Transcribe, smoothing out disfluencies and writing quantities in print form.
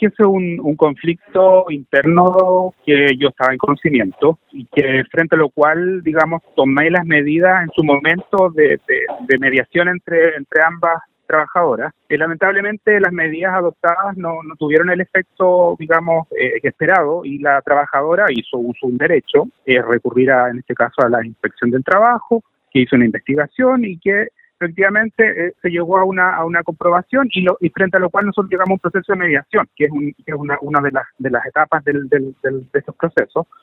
que ese es un conflicto interno que yo estaba en conocimiento y que frente a lo cual, digamos, tomé las medidas en su momento de mediación entre ambas trabajadoras. Lamentablemente las medidas adoptadas no tuvieron el efecto, digamos, esperado, y la trabajadora hizo uso de un derecho, recurrir en este caso a la inspección del trabajo, que hizo una investigación y que efectivamente se llegó a una comprobación y frente a lo cual nosotros llegamos a un proceso de mediación, que es una de las etapas de estos procesos,